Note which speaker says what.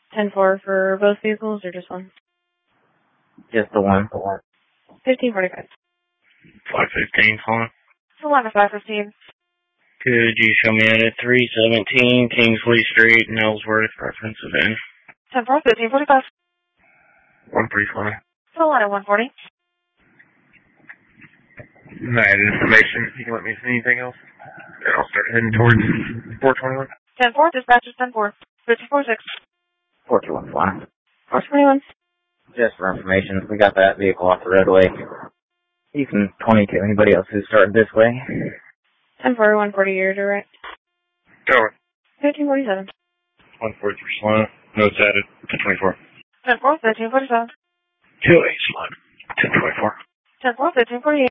Speaker 1: 10-4 for both vehicles or just one?
Speaker 2: Just the one.
Speaker 1: 1545.
Speaker 3: 515, calling.
Speaker 1: It's 11-515.
Speaker 3: Could you show me at 317 Kingsley Street, Ellsworth, reference event?
Speaker 1: 10-4, 1545.
Speaker 3: 135.
Speaker 1: It's 11-140.
Speaker 3: That information. You can let me see anything else? And I'll start heading towards 421.
Speaker 1: 10-4, dispatches 10-4. 1546.
Speaker 2: 4215.
Speaker 1: 421.
Speaker 2: Just for information, we got that vehicle off the roadway. Eastern 22. Anybody else who started this way?
Speaker 1: 10-4, 140, you're direct.
Speaker 3: Over.
Speaker 1: 1547.
Speaker 3: 143 slow. Notes added. 1024.
Speaker 1: 10-4, 1347.
Speaker 3: 28 slow. 1024.
Speaker 1: 10-4, 1548.